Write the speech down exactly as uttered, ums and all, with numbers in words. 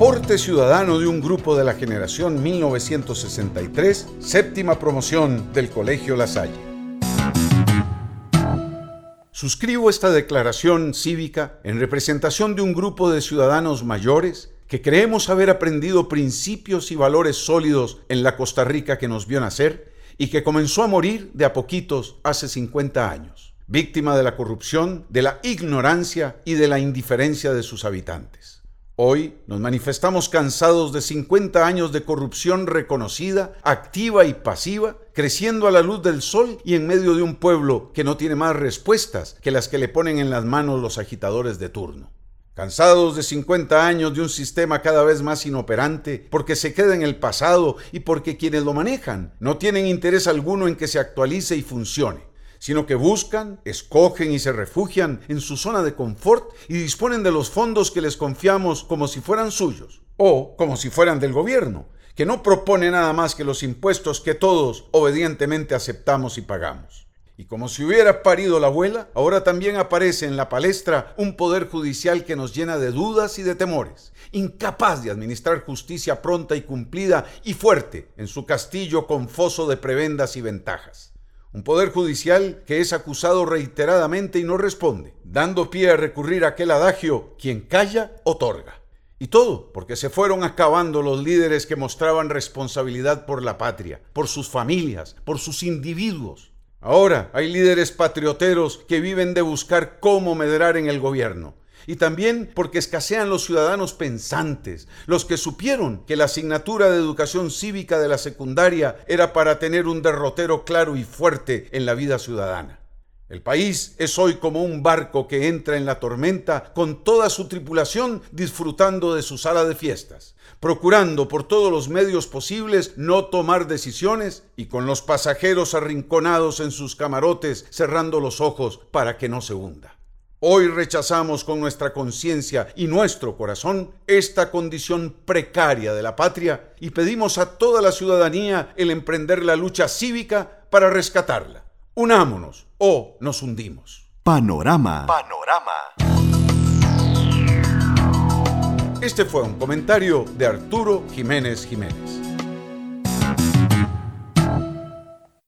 Aporte ciudadano de un grupo de la generación mil novecientos sesenta y tres, séptima promoción del Colegio La Salle. Suscribo esta declaración cívica en representación de un grupo de ciudadanos mayores que creemos haber aprendido principios y valores sólidos en la Costa Rica que nos vio nacer y que comenzó a morir de a poquitos hace cincuenta años, víctima de la corrupción, de la ignorancia y de la indiferencia de sus habitantes. Hoy nos manifestamos cansados de cincuenta años de corrupción reconocida, activa y pasiva, creciendo a la luz del sol y en medio de un pueblo que no tiene más respuestas que las que le ponen en las manos los agitadores de turno. Cansados de cincuenta años de un sistema cada vez más inoperante, porque se queda en el pasado y porque quienes lo manejan no tienen interés alguno en que se actualice y funcione, sino que buscan, escogen y se refugian en su zona de confort y disponen de los fondos que les confiamos como si fueran suyos, o como si fueran del gobierno, que no propone nada más que los impuestos que todos obedientemente aceptamos y pagamos. Y como si hubiera parido la abuela, ahora también aparece en la palestra un poder judicial que nos llena de dudas y de temores, incapaz de administrar justicia pronta y cumplida y fuerte en su castillo con foso de prebendas y ventajas. Un poder judicial que es acusado reiteradamente y no responde, dando pie a recurrir a aquel adagio, quien calla, otorga. Y todo porque se fueron acabando los líderes que mostraban responsabilidad por la patria, por sus familias, por sus individuos. Ahora hay líderes patrioteros que viven de buscar cómo medrar en el gobierno. Y también porque escasean los ciudadanos pensantes, los que supieron que la asignatura de educación cívica de la secundaria era para tener un derrotero claro y fuerte en la vida ciudadana. El país es hoy como un barco que entra en la tormenta con toda su tripulación disfrutando de su sala de fiestas, procurando por todos los medios posibles no tomar decisiones y con los pasajeros arrinconados en sus camarotes cerrando los ojos para que no se hunda. Hoy rechazamos con nuestra conciencia y nuestro corazón esta condición precaria de la patria y pedimos a toda la ciudadanía el emprender la lucha cívica para rescatarla. Unámonos o nos hundimos. Panorama. Panorama. Este fue un comentario de Arturo Jiménez Jiménez.